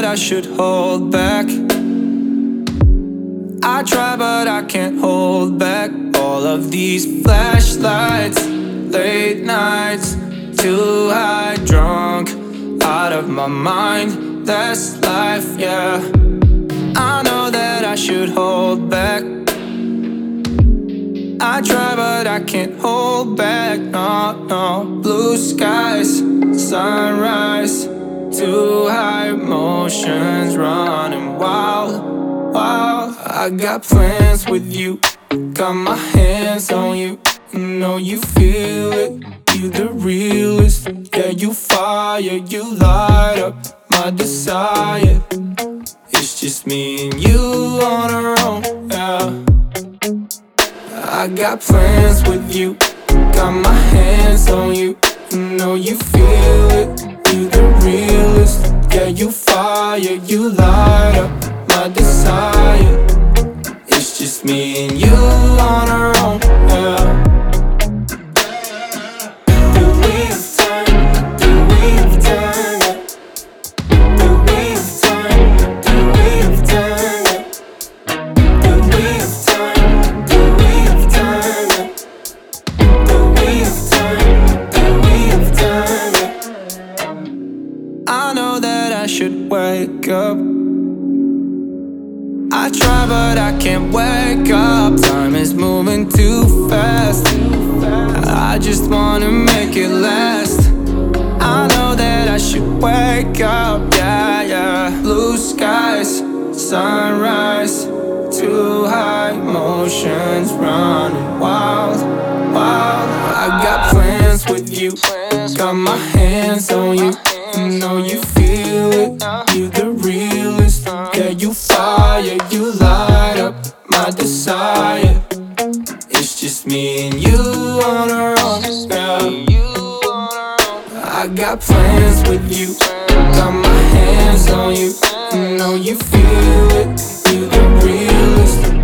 I should hold back. I try but I can't hold back. All of these flashlights, late nights, too high, drunk, out of my mind. That's life, yeah. I know that I should hold back. I try but I can't hold back, no, no. Blue skies, sunrise, too high, emotions running wild, wild. I got plans with you, got my hands on you. You know you feel it, you the realest. Yeah, you fire, you light up my desire. It's just me and you on our own, yeah. I got plans with you, got my hands on you. You know you feel it, you the realest. Yeah, you fire, you light up my desire. It's just me and you on our own, yeah. Do we have time? Do we have time? Do we have time? Do we have time? Do we have time? Do we have time? Do we have time? Do we have time? I know that I should wake up. I try but I can't wake up. Time is moving too fast. I just wanna make it last. I know that I should wake up, yeah, yeah. Blue skies, sunrise, too high, emotions running wild, wild. I got plans with you, got my hands on you. You know you feel it, you the realest. Yeah, you fire, you light up my desire. It's just me and you on our own, yeah. I got plans with you, got my hands on you. You know you feel it, you the realest.